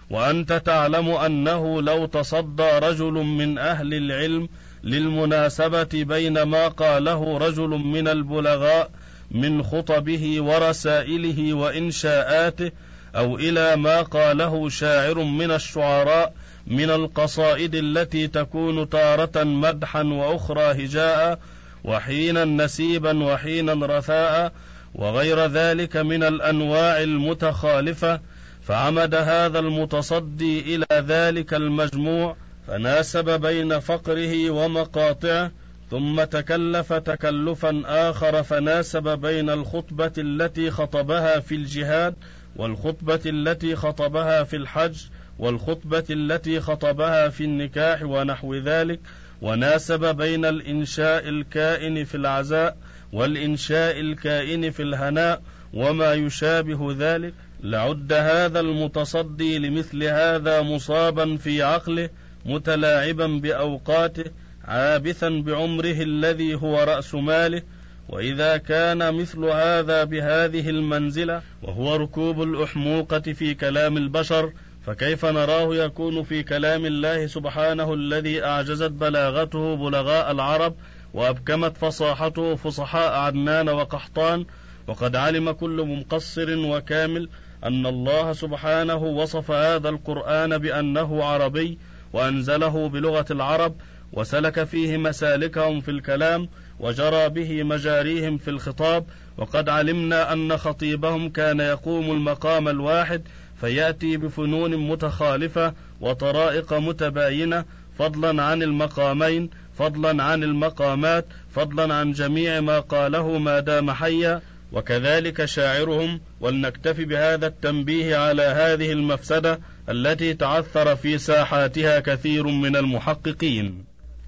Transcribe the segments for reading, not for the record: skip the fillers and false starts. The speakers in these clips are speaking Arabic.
وأنت تعلم أنه لو تصدى رجل من أهل العلم للمناسبة بين ما قاله رجل من البلغاء من خطبه ورسائله وإنشاءاته، أو إلى ما قاله شاعر من الشعراء من القصائد التي تكون تارة مدحا وأخرى هجاء، وحينا نسيبا وحينا رثاء، وغير ذلك من الأنواع المتخالفة، فعمد هذا المتصدي إلى ذلك المجموع فناسب بين فقره ومقاطعه، ثم تكلف تكلفا آخر فناسب بين الخطبة التي خطبها في الجهاد، والخطبة التي خطبها في الحج، والخطبة التي خطبها في النكاح ونحو ذلك، وناسب بين الإنشاء الكائن في العزاء والإنشاء الكائن في الهناء وما يشابه ذلك، لعد هذا المتصدي لمثل هذا مصابا في عقله، متلاعبا بأوقاته، عابثا بعمره الذي هو رأس ماله. وإذا كان مثل هذا بهذه المنزلة وهو ركوب الأحموقة في كلام البشر، فكيف نراه يكون في كلام الله سبحانه الذي أعجزت بلاغته بلغاء العرب وأبكمت فصاحته فصحاء عدنان وقحطان؟ وقد علم كل مقصر وكامل أن الله سبحانه وصف هذا القرآن بأنه عربي، وأنزله بلغة العرب، وسلك فيه مسالكهم في الكلام، وجرى به مجاريهم في الخطاب. وقد علمنا أن خطيبهم كان يقوم المقام الواحد فيأتي بفنون متخالفة وطرائق متباينة، فضلا عن المقامين، فضلا عن المقامات، فضلا عن جميع ما قاله ما دام حيا. وكذلك شاعرهم. ولنكتفي بهذا التنبيه على هذه المفسدة التي تعثر في ساحاتها كثير من المحققين.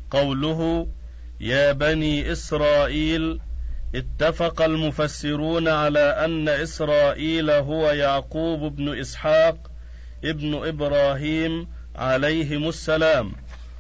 قوله يا بني إسرائيل، اتفق المفسرون على أن إسرائيل هو يعقوب بن إسحاق ابن إبراهيم عليهم السلام،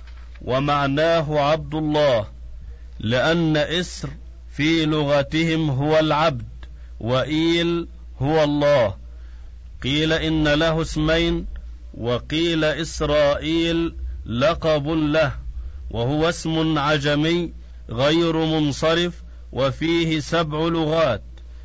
ومعناه عبد الله، لأن إسر في لغتهم هو العبد، وإيل هو الله. قيل إن له اسمين، وقيل إسرائيل لقب له، وهو اسم عجمي غير منصرف، وفيه 7 لغات.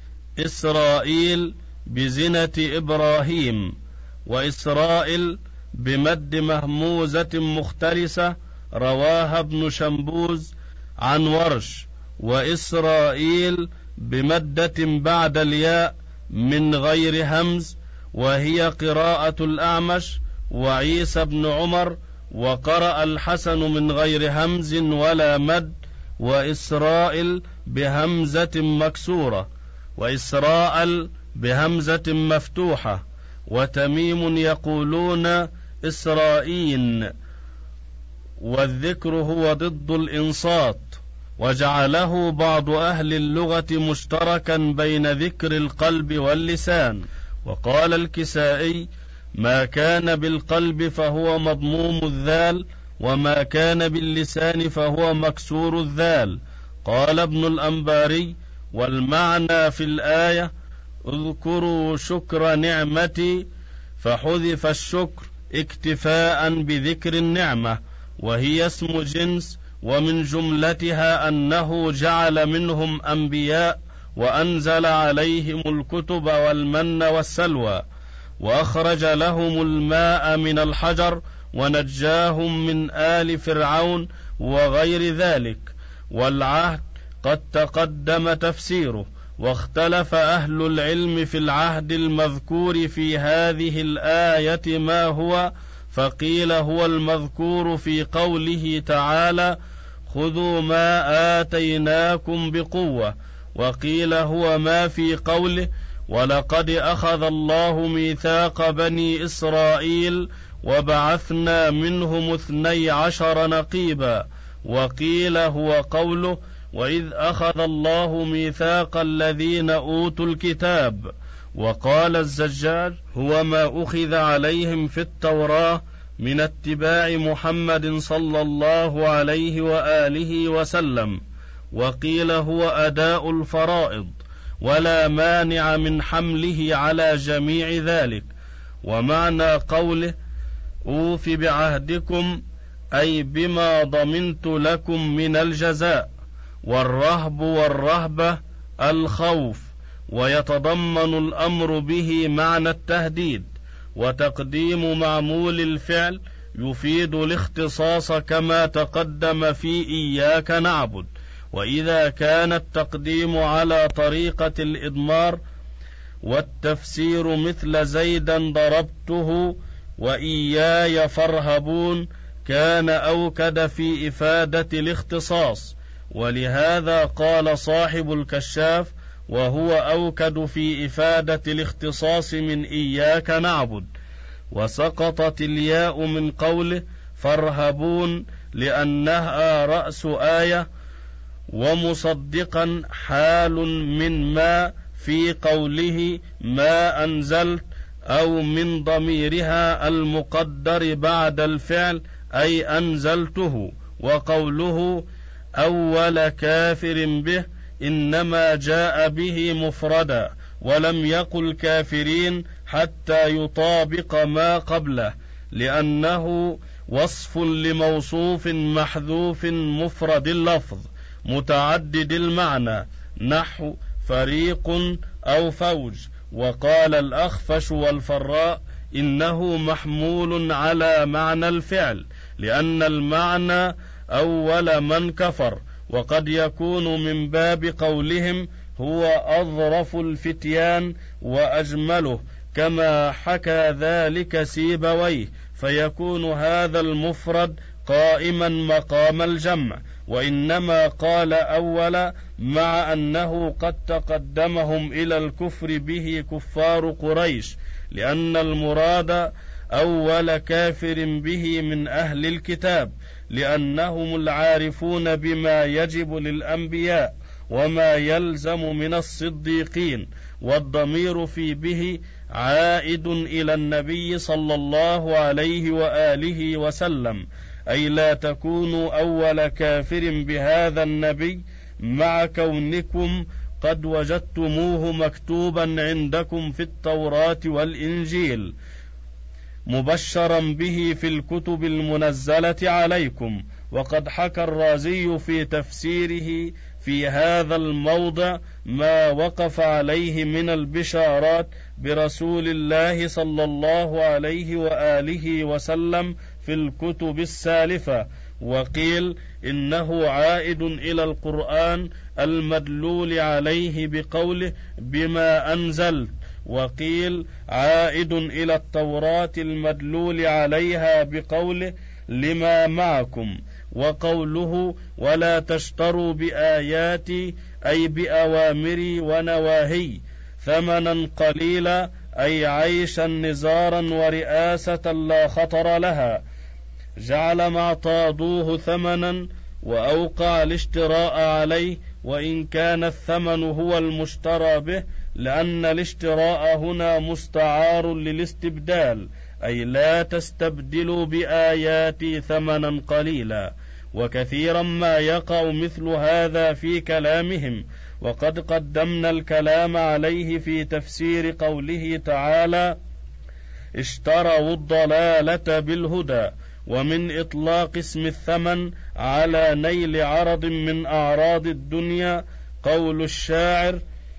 إسرائيل بزنة إبراهيم، وإسرائيل بمد مهموزة مختلسة رواها ابن شنبوز عن ورش، وإسرائيل بمدة بعد الياء من غير همز، وهي قراءة الأعمش وعيسى بن عمر، وقرأ الحسن من غير همز ولا مد، وإسرائيل بهمزة مكسورة، وإسرائيل بهمزة مفتوحة، وتميم يقولون إسرائيل، والذكر هو ضد الإنصات، وجعله بعض أهل اللغة مشتركا بين ذكر القلب واللسان. وقال الكسائي ما كان بالقلب فهو مضموم الذال، وما كان باللسان فهو مكسور الذال. قال ابن الأنباري والمعنى في الآية اذكروا شكر نعمتي، فحذف الشكر اكتفاء بذكر النعمة، وهي اسم جنس، ومن جملتها أنه جعل منهم أنبياء وأنزل عليهم الكتب والمن والسلوى، وأخرج لهم الماء من الحجر، ونجاهم من آل فرعون وغير ذلك. والعهد قد تقدم تفسيره، واختلف أهل العلم في العهد المذكور في هذه الآية ما هو، فقيل هو المذكور في قوله تعالى خذوا ما آتيناكم بقوة، وقيل هو ما في قوله ولقد أخذ الله ميثاق بني إسرائيل وبعثنا منهم 12 نقيبا، وقيل هو قوله وإذ أخذ الله ميثاق الذين أوتوا الكتاب. وقال الزجاج هو ما أخذ عليهم في التوراة من اتباع محمد صلى الله عليه وآله وسلم. وقيل هو أداء الفرائض، ولا مانع من حمله على جميع ذلك. ومعنى قوله أوف بعهدكم أي بما ضمنت لكم من الجزاء. والرهب والرهبة الخوف، ويتضمن الأمر به معنى التهديد. وتقديم معمول الفعل يفيد الاختصاص كما تقدم في إياك نعبد. وإذا كان التقديم على طريقة الإضمار والتفسير مثل زيدا ضربته وإياي فارهبون كان أوكد في إفادة الاختصاص. ولهذا قال صاحب الكشاف: وهو أوكد في إفادة الاختصاص من إياك نعبد. وسقطت الياء من قوله فارهبون لأنها رأس آية، ومصدقا حال من ما في قوله ما أنزلت، أو من ضميرها المقدر بعد الفعل أي أنزلته. وقوله أول كافر به إنما جاء به مفردا، ولم يقل كافرين حتى يطابق ما قبله، لأنه وصف لموصوف محذوف مفرد اللفظ متعدد المعنى، نحو فريق أو فوج. وقال الأخفش والفراء إنه محمول على معنى الفعل، لأن المعنى أول من كفر. وقد يكون من باب قولهم هو أظرف الفتيان وأجمله، كما حكى ذلك سيبويه، فيكون هذا المفرد قائما مقام الجمع. وإنما قال أول مع أنه قد تقدمهم إلى الكفر به كفار قريش، لأن المراد أول كافر به من أهل الكتاب، لأنهم العارفون بما يجب للأنبياء وما يلزم من الصديقين. والضمير في به عائد إلى النبي صلى الله عليه وآله وسلم، أي لا تكونوا أول كافر بهذا النبي مع كونكم قد وجدتموه مكتوبا عندكم في التوراة والإنجيل مبشرا به في الكتب المنزلة عليكم. وقد حكى الرازي في تفسيره في هذا الموضع ما وقف عليه من البشارات برسول الله صلى الله عليه وآله وسلم في الكتب السالفة. وقيل إنه عائد إلى القرآن المدلول عليه بقوله بما أنزلت، وقيل عائد إلى التوراة المدلول عليها بقوله لما معكم. وقوله ولا تشتروا بآياتي أي بأوامري ونواهي ثمنا قليلا، أي عيشا نزارا ورئاسة لا خطر لها، جعل ما اعتاضوه ثمنا وأوقع الاشتراء عليه، وإن كان الثمن هو المشترى به، لأن الاشتراء هنا مستعار للاستبدال، أي لا تستبدلوا بآياتي ثمنا قليلا. وكثيرا ما يقع مثل هذا في كلامهم، وقد قدمنا الكلام عليه في تفسير قوله تعالى اشتروا الضلالة بالهدى. ومن إطلاق اسم الثمن على نيل عرض من أعراض الدنيا قول الشاعر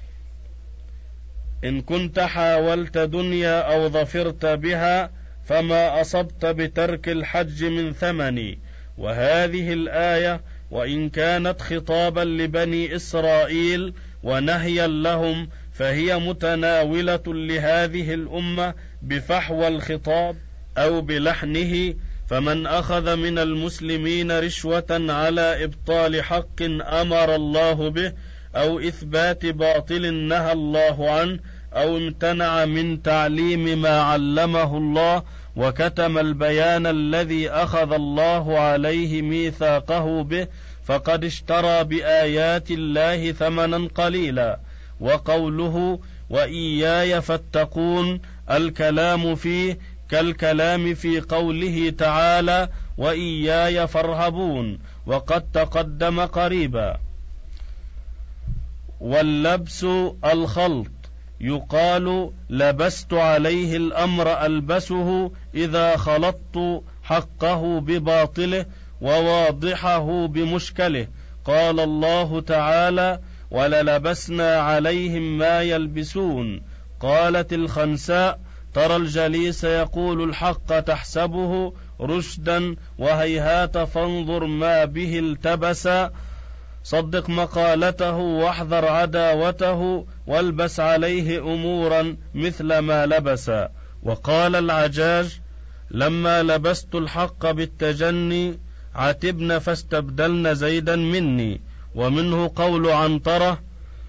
إن كنت حاولت دنيا أو ظفرت بها فما أصبت بترك الحج من ثمني. وهذه الآية وإن كانت خطابا لبني إسرائيل ونهيا لهم، فهي متناولة لهذه الأمة بفحوى الخطاب أو بلحنه. فمن أخذ من المسلمين رشوة على إبطال حق أمر الله به أو إثبات باطل نهى الله عنه، أو امتنع من تعليم ما علمه الله وكتم البيان الذي أخذ الله عليه ميثاقه به، فقد اشترى بآيات الله ثمنا قليلا. وقوله وإياي فاتقون الكلام فيه كالكلام في قوله تعالى وإياي فارهبون، وقد تقدم قريبا. واللبس الخلط، يقال لبست عليه الأمر ألبسه إذا خلطت حقه بباطله وواضحه بمشكله. قال الله تعالى: وللبسنا عليهم ما يلبسون. قالت الخنساء: ترى الجليس يقول الحق تحسبه رشدا وهيهات فانظر ما به التبس. صدق مقالته واحذر عداوته والبس عليه أمورا مثل ما لبس. وقال العجاج: لما لبست الحق بالتجني عتبن فاستبدلن زيدا مني. ومنه قول عنترة: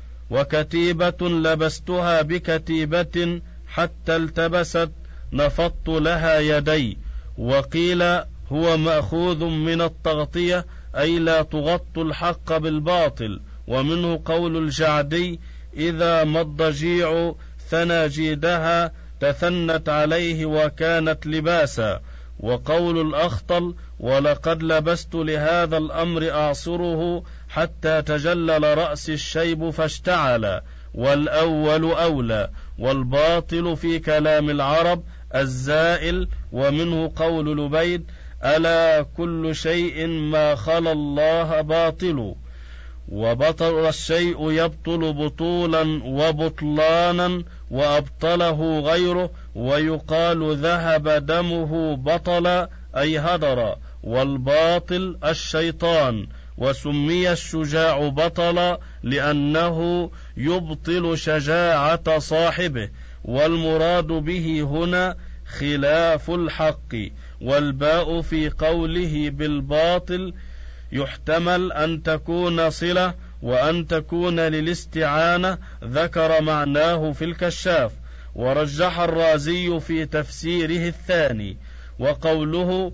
وكتيبة لبستها بكتيبة حتى التبست نفضت لها يدي. وقيل هو مأخوذ من التغطية، أي لا تغط الحق بالباطل. ومنه قول الجعدي: إذا ما الضجيع ثناجيدها تثنت عليه وكانت لباسا. وقول الأخطل: ولقد لبست لهذا الأمر أعصره حتى تجلل رأس الشيب فاشتعل. والأول أولى. والباطل في كلام العرب الزائل. ومنه قول لبيد: ألا كل شيء ما خلا الله باطل. وبطل الشيء يبطل بطولا وبطلانا وأبطله غيره. ويقال ذهب دمه بطلا أي هدر. والباطل الشيطان. وسمي الشجاع بطلا لأنه يبطل شجاعة صاحبه. والمراد به هنا خلاف الحق. والباء في قوله بالباطل يحتمل أن تكون صلة وأن تكون للاستعانة، ذكر معناه في الكشاف. ورجح الرازي في تفسيره الثاني. وقوله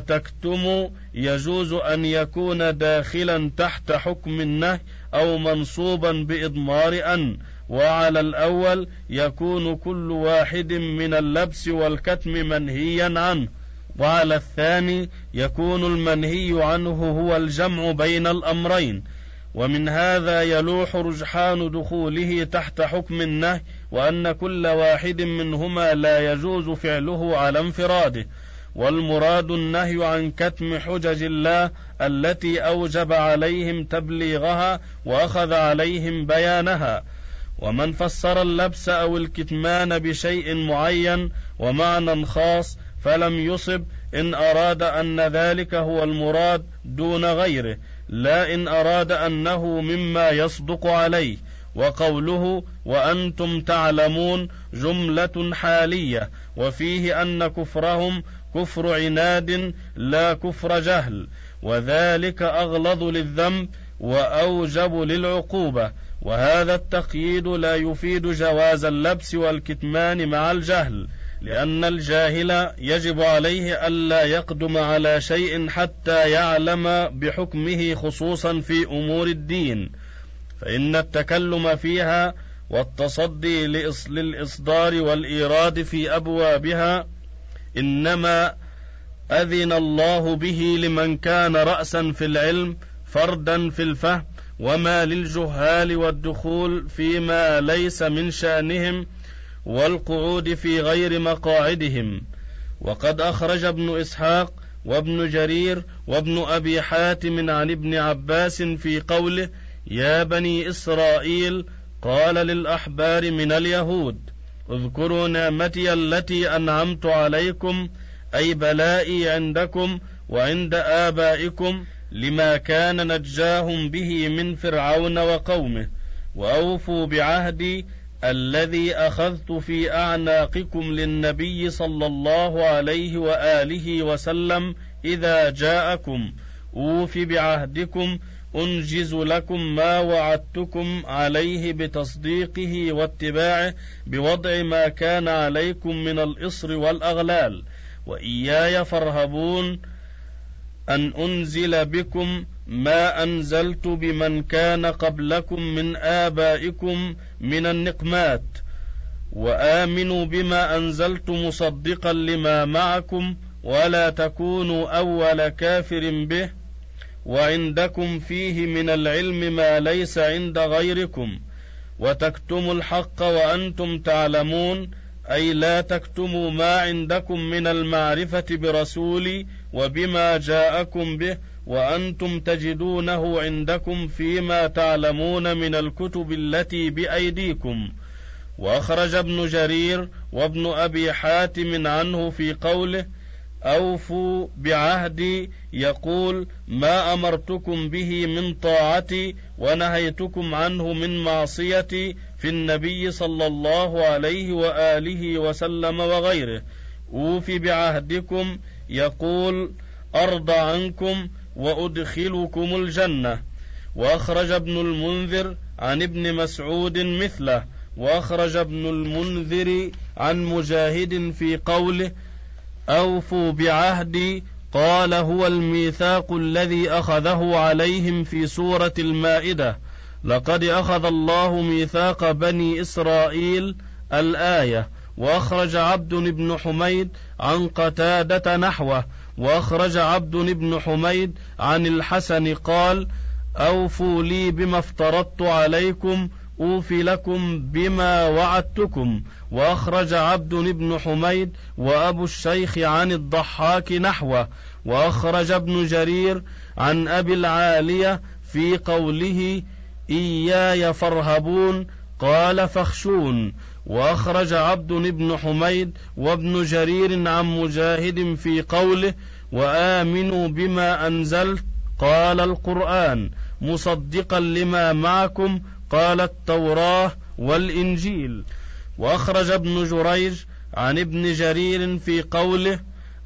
وتكتم يجوز أن يكون داخلا تحت حكم النهي أو منصوبا بإضمار أن. وعلى الأول يكون كل واحد من اللبس والكتم منهيا عنه، وعلى الثاني يكون المنهي عنه هو الجمع بين الأمرين. ومن هذا يلوح رجحان دخوله تحت حكم النهي، وأن كل واحد منهما لا يجوز فعله على انفراده. والمراد النهي عن كتم حجج الله التي أوجب عليهم تبليغها وأخذ عليهم بيانها. ومن فسر اللبس أو الكتمان بشيء معين ومعنى خاص فلم يصب إن أراد أن ذلك هو المراد دون غيره، لا إن أراد أنه مما يصدق عليه. وقوله وأنتم تعلمون جملة حالية، وفيه أن كفرهم كفر عناد لا كفر جهل، وذلك أغلظ للذنب وأوجب للعقوبة. وهذا التقييد لا يفيد جواز اللبس والكتمان مع الجهل، لأن الجاهل يجب عليه ألا يقدم على شيء حتى يعلم بحكمه، خصوصا في أمور الدين، فإن التكلم فيها والتصدي للإصدار والإيراد في أبوابها إنما أذن الله به لمن كان رأسا في العلم فردا في الفهم، وما للجهال والدخول فيما ليس من شأنهم والقعود في غير مقاعدهم. وقد أخرج ابن إسحاق وابن جرير وابن أبي حاتم عن ابن عباس في قوله يا بني إسرائيل قال للأحبار من اليهود اذكروا نعمتي التي أنعمت عليكم، أي بلائي عندكم وعند آبائكم لما كان نجاهم به من فرعون وقومه، وأوفوا بعهدي الذي أخذت في أعناقكم للنبي صلى الله عليه وآله وسلم إذا جاءكم، أوف بعهدكم أنجز لكم ما وعدتكم عليه بتصديقه واتباعه بوضع ما كان عليكم من الإصر والأغلال، وإياي فارهبون أن أنزل بكم ما أنزلت بمن كان قبلكم من آبائكم من النقمات، وآمنوا بما أنزلت مصدقا لما معكم ولا تكونوا أول كافر به، وعندكم فيه من العلم ما ليس عند غيركم، وتكتموا الحق وأنتم تعلمون، أي لا تكتموا ما عندكم من المعرفة برسولي وبما جاءكم به وأنتم تجدونه عندكم فيما تعلمون من الكتب التي بأيديكم. وأخرج ابن جرير وابن أبي حاتم عنه في قوله: أوفوا بعهدي، يقول: ما أمرتكم به من طاعتي ونهيتكم عنه من معصيتي في النبي صلى الله عليه وآله وسلم وغيره. أوفي بعهدكم، يقول: أرضى عنكم وأدخلكم الجنة. وأخرج ابن المنذر عن ابن مسعود مثله. وأخرج ابن المنذر عن مجاهد في قوله: أوفوا بعهدي، قال: هو الميثاق الذي أخذه عليهم في سورة المائدة: لقد أخذ الله ميثاق بني إسرائيل، الآية. وأخرج عبد بن حميد عن قتادة نحوه. وأخرج عبد بن حميد عن الحسن قال: أوفوا لي بما افترضت عليكم أوفي لكم بما وعدتكم. وأخرج عبد بن حميد وأبو الشيخ عن الضحاك نحوه. وأخرج ابن جرير عن أبي العالية في قوله: إياي فارهبون، قال: فاخشون. وأخرج عبد بن حميد وابن جرير عن مجاهد في قوله: وآمنوا بما أنزلت، قال: القرآن، مصدقا لما معكم، قال: التوراة والإنجيل. وأخرج ابن جريج عن ابن جرير في قوله: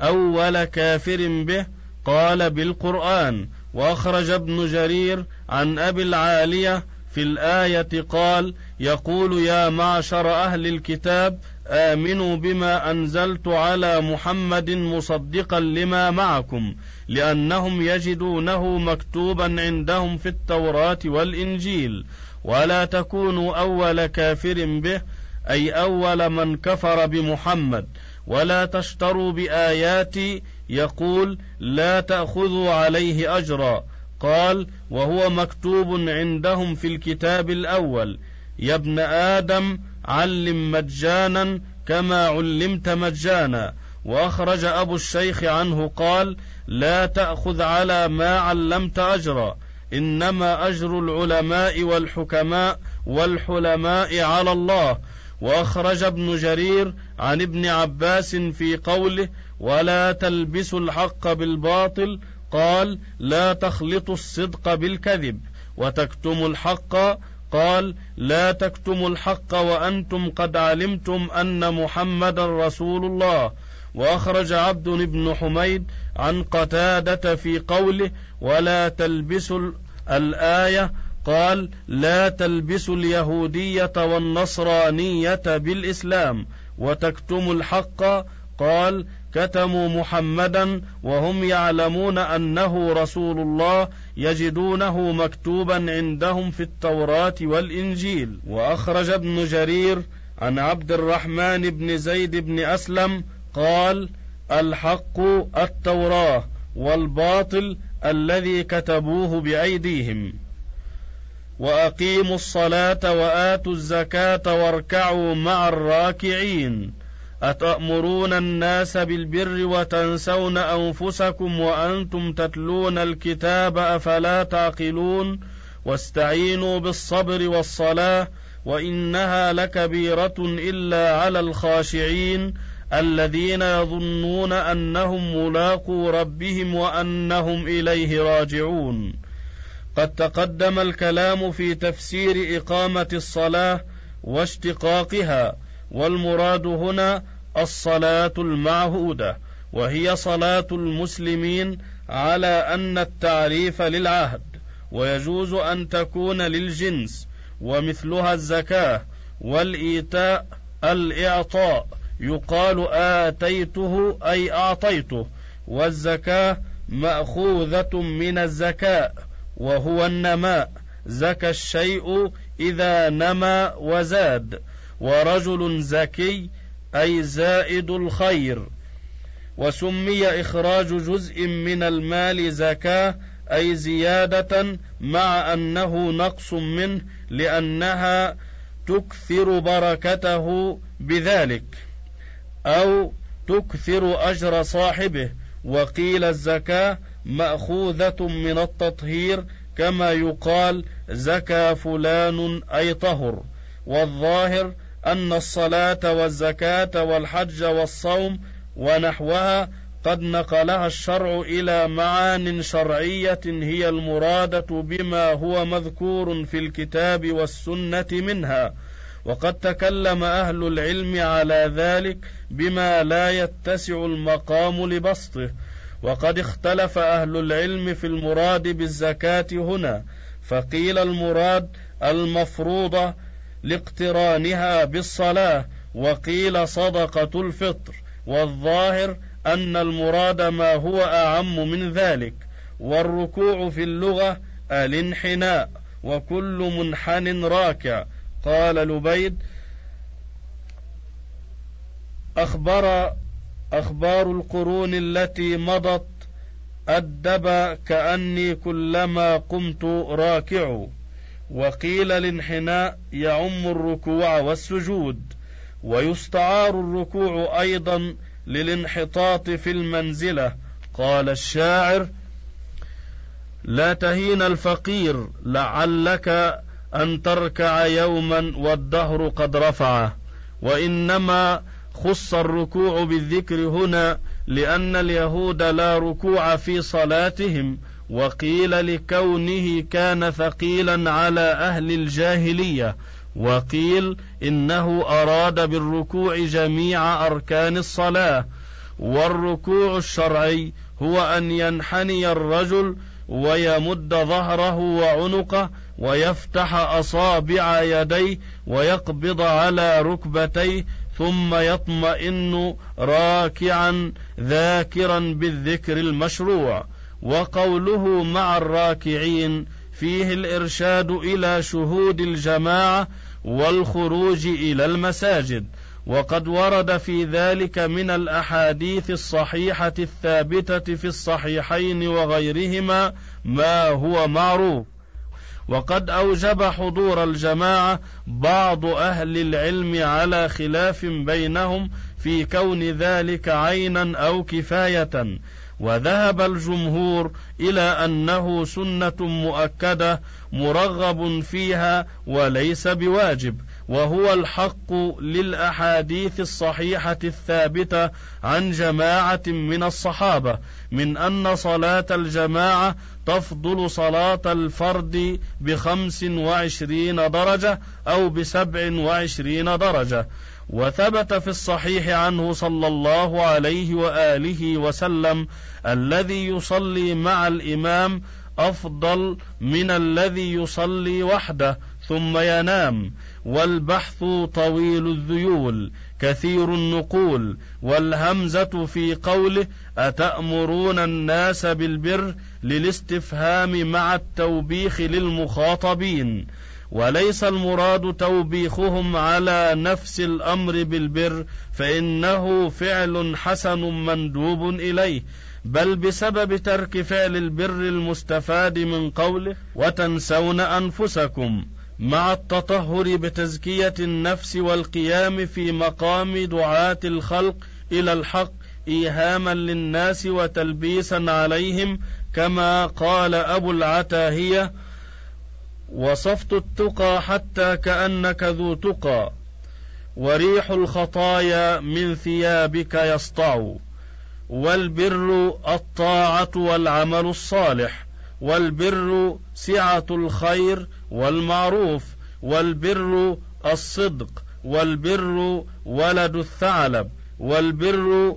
أول كافر به، قال: بالقرآن. وأخرج ابن جرير عن أبي العالية في الآية قال: يقول: يا معشر أهل الكتاب، آمنوا بما أنزلت على محمد مصدقا لما معكم، لأنهم يجدونه مكتوبا عندهم في التوراة والإنجيل. ولا تكونوا أول كافر به، أي أول من كفر بمحمد. ولا تشتروا بآياتي، يقول: لا تأخذوا عليه أجرا. قال: وهو مكتوب عندهم في الكتاب الأول: يا ابن آدم، علم مجانا كما علمت مجانا. وأخرج أبو الشيخ عنه قال: لا تأخذ على ما علمت أجرا، إنما أجر العلماء والحكماء والحلماء على الله. وأخرج ابن جرير عن ابن عباس في قوله: ولا تلبسوا الحق بالباطل، قال: لا تخلطوا الصدق بالكذب. وتكتموا الحق، قال: لا تكتموا الحق وأنتم قد علمتم أن محمد رسول الله. وأخرج عبد بن حميد عن قتادة في قوله: ولا تلبسوا الآية، قال: لا تلبسوا اليهودية والنصرانية بالإسلام. وتكتموا الحق، قال: كتموا محمدا وهم يعلمون أنه رسول الله، يجدونه مكتوبا عندهم في التوراة والإنجيل. وأخرج ابن جرير عن عبد الرحمن بن زيد بن أسلم قال: الحق التوراة، والباطل الذي كتبوه بأيديهم. وأقيموا الصلاة وآتوا الزكاة واركعوا مع الراكعين. أتأمرون الناس بالبر وتنسون أنفسكم وأنتم تتلون الكتاب، أفلا تعقلون؟ واستعينوا بالصبر والصلاة، وإنها لكبيرة إلا على الخاشعين الذين يظنون أنهم ملاقو ربهم وأنهم إليه راجعون. قد تقدم الكلام في تفسير إقامة الصلاة واشتقاقها، والمراد هنا الصلاة المعهودة، وهي صلاة المسلمين على أن التعريف للعهد، ويجوز أن تكون للجنس. ومثلها الزكاة والإيتاء، الإعطاء، يقال آتيته أي أعطيته. والزكاة مأخوذة من الزكاء، وهو النماء، زكى الشيء إذا نمى وزاد. ورجل زكي أي زائد الخير. وسمي إخراج جزء من المال زكاة، أي زيادة مع أنه نقص منه، لأنها تكثر بركته بذلك أو تكثر أجر صاحبه. وقيل الزكاة مأخوذة من التطهير، كما يقال زكى فلان أي طهر. والظاهر أن الصلاة والزكاة والحج والصوم ونحوها قد نقلها الشرع إلى معان شرعية هي المرادة بما هو مذكور في الكتاب والسنة منها. وقد تكلم أهل العلم على ذلك بما لا يتسع المقام لبسطه. وقد اختلف أهل العلم في المراد بالزكاة هنا، فقيل المراد المفروضة لاقترانها بالصلاة، وقيل صدقة الفطر. والظاهر أن المراد ما هو أعم من ذلك. والركوع في اللغة الانحناء، وكل منحن راكع. قال لبيد: أخبار القرون التي مضت أدب كأني كلما قمت راكع. وقيل الانحناء يعم الركوع والسجود، ويستعار الركوع أيضا للانحطاط في المنزلة. قال الشاعر: لا تهين الفقير لعلك أن تركع يوما والدهر قد رفعه. وإنما خص الركوع بالذكر هنا لأن اليهود لا ركوع في صلاتهم، وقيل لكونه كان ثقيلا على أهل الجاهلية، وقيل إنه أراد بالركوع جميع أركان الصلاة. والركوع الشرعي هو أن ينحني الرجل ويمد ظهره وعنقه ويفتح أصابع يديه ويقبض على ركبتيه، ثم يطمئن راكعا ذاكرا بالذكر المشروع. وقوله مع الراكعين فيه الإرشاد إلى شهود الجماعة والخروج إلى المساجد. وقد ورد في ذلك من الأحاديث الصحيحة الثابتة في الصحيحين وغيرهما ما هو معروف. وقد أوجب حضور الجماعة بعض أهل العلم على خلاف بينهم في كون ذلك عينا أو كفاية، وذهب الجمهور إلى أنه سنة مؤكدة مرغب فيها وليس بواجب، وهو الحق للأحاديث الصحيحة الثابتة عن جماعة من الصحابة من أن صلاة الجماعة تفضل صلاة الفرد 25 درجة أو 27 درجة. وثبت في الصحيح عنه صلى الله عليه وآله وسلم: الذي يصلي مع الإمام أفضل من الذي يصلي وحده ثم ينام. والبحث طويل الذيول كثير النقول. والهمزة في قوله أتأمرون الناس بالبر للاستفهام مع التوبيخ للمخاطبين، وليس المراد توبيخهم على نفس الأمر بالبر، فإنه فعل حسن مندوب إليه، بل بسبب ترك فعل البر المستفاد من قوله وتنسون أنفسكم، مع التطهر بتزكية النفس والقيام في مقام دعاة الخلق إلى الحق إيهاما للناس وتلبيسا عليهم، كما قال أبو العتاهية: وصفت التقى حتى كأنك ذو تقى، وريح الخطايا من ثيابك يسطع. والبر الطاعة والعمل الصالح، والبر سعة الخير والمعروف، والبر الصدق، والبر ولد الثعلب، والبر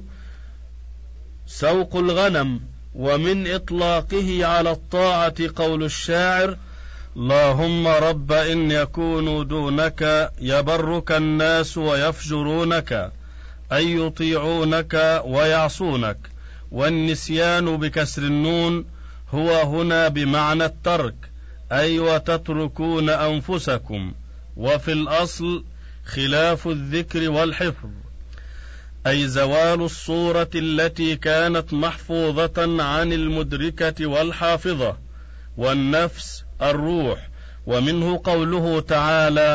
سوق الغنم. ومن إطلاقه على الطاعة قول الشاعر: اللهم رب إن يكونوا دونك يبرك الناس ويفجرونك، أي يطيعونك ويعصونك. والنسيان بكسر النون هو هنا بمعنى الترك، أي وتتركون أنفسكم. وفي الأصل خلاف الذكر والحفظ، أي زوال الصورة التي كانت محفوظة عن المدركة والحافظة. والنفس الروح. ومنه قوله تعالى: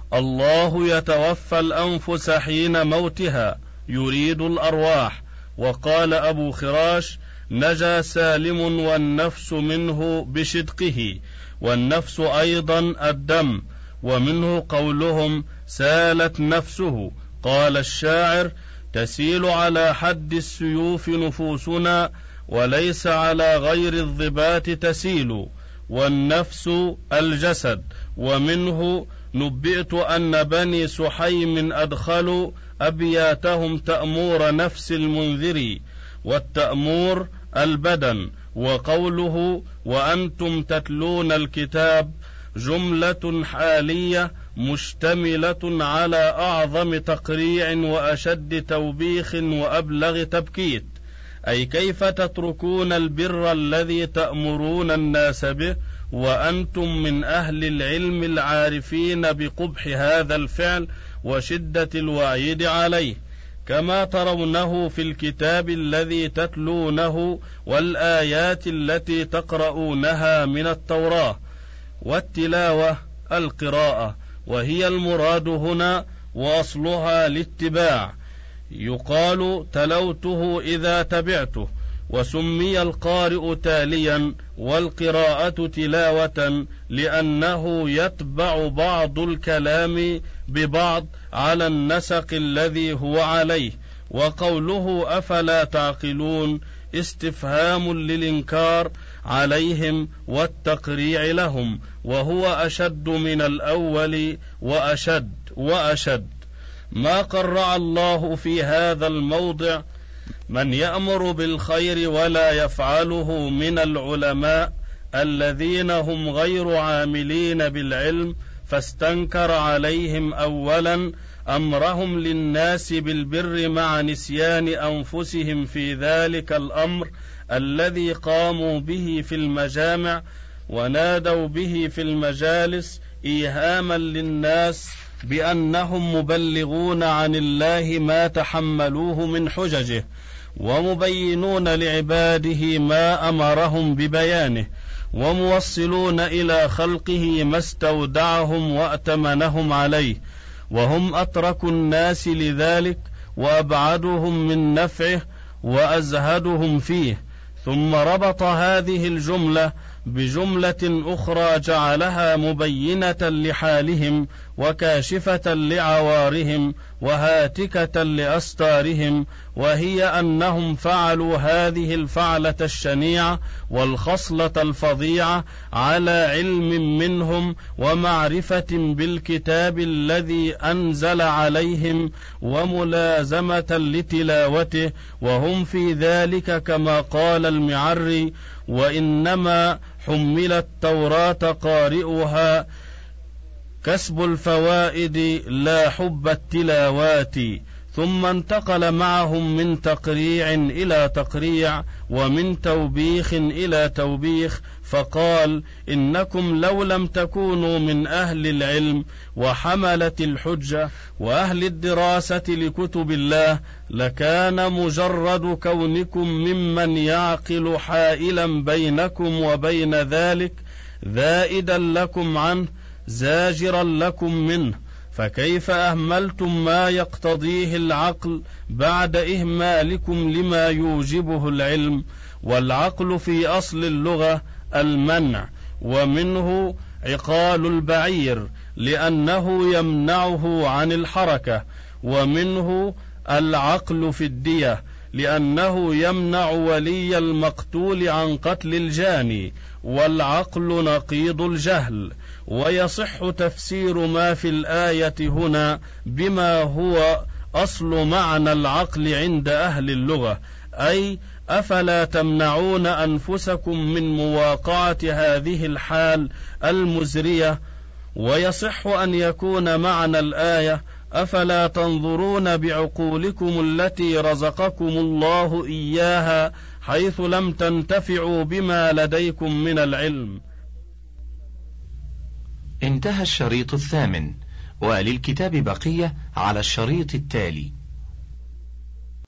الله يتوفى الأنفس حين موتها يريد الأرواح. وقال أبو خراش: نجا سالم والنفس منه بشدقه، والنفس أيضا الدم. ومنه قولهم: سالت نفسه. قال الشاعر: تسيل على حد السيوف نفوسنا، وليس على غير الضبات تسيل. والنفس الجسد. ومنه نبئت أن بني سحيم أدخلوا أبياتهم تأمور نفس المنذر، والتأمور البدن. وقوله: وأنتم تتلون الكتاب، جملة حالية مشتملة على أعظم تقريع وأشد توبيخ وأبلغ تبكيت، أي كيف تتركون البر الذي تأمرون الناس به وأنتم من أهل العلم العارفين بقبح هذا الفعل وشدة الوعيد عليه، كما ترونه في الكتاب الذي تتلونه والآيات التي تقرؤونها من التوراة. والتلاوة القراءة، وهي المراد هنا، وأصلها الاتباع. يقال: تلوته إذا تبعته. وسمي القارئ تاليا والقراءة تلاوة لأنه يتبع بعض الكلام ببعض على النسق الذي هو عليه. وقوله: أفلا تعقلون استفهام للإنكار عليهم والتقريع لهم، وهو أشد من الأول وأشد. ما قرع الله في هذا الموضع من يأمر بالخير ولا يفعله من العلماء الذين هم غير عاملين بالعلم، فاستنكر عليهم أولا أمرهم للناس بالبر مع نسيان أنفسهم في ذلك الأمر الذي قاموا به في المجامع ونادوا به في المجالس، إيهاما للناس بأنهم مبلغون عن الله ما تحملوه من حججه، ومبينون لعباده ما أمرهم ببيانه، وموصلون إلى خلقه ما استودعهم وأتمنهم عليه، وهم أترك الناس لذلك وأبعدهم من نفعه وأزهدهم فيه. ثم ربط هذه الجملة بجملة أخرى جعلها مبينة لحالهم وكاشفة لعوارهم وهاتكة لأستارهم، وهي أنهم فعلوا هذه الفعلة الشنيعة والخصلة الفظيعة على علم منهم ومعرفة بالكتاب الذي أنزل عليهم وملازمة لتلاوته، وهم في ذلك كما قال المعري: وإنما حمل التوراة قارئها كسب الفوائد لا حب التلاوات. ثم انتقل معهم من تقريع إلى تقريع ومن توبيخ إلى توبيخ، فقال: إنكم لو لم تكونوا من أهل العلم وحملة الحجة وأهل الدراسة لكتب الله، لكان مجرد كونكم ممن يعقل حائلا بينكم وبين ذلك ذائدا لكم عنه زاجرا لكم منه. فكيف أهملتم ما يقتضيه العقل بعد إهمالكم لما يوجبه العلم؟ والعقل في أصل اللغة المنع، ومنه عقال البعير لأنه يمنعه عن الحركة، ومنه العقل في الدية لأنه يمنع ولي المقتول عن قتل الجاني، والعقل نقيض الجهل. ويصح تفسير ما في الآية هنا بما هو أصل معنى العقل عند أهل اللغة، أي أفلا تمنعون أنفسكم من مواقعة هذه الحال المزرية. ويصح أن يكون معنى الآية أفلا تنظرون بعقولكم التي رزقكم الله إياها حيث لم تنتفعوا بما لديكم من العلم. انتهى الشريط 8، وللكتاب بقية على الشريط التالي.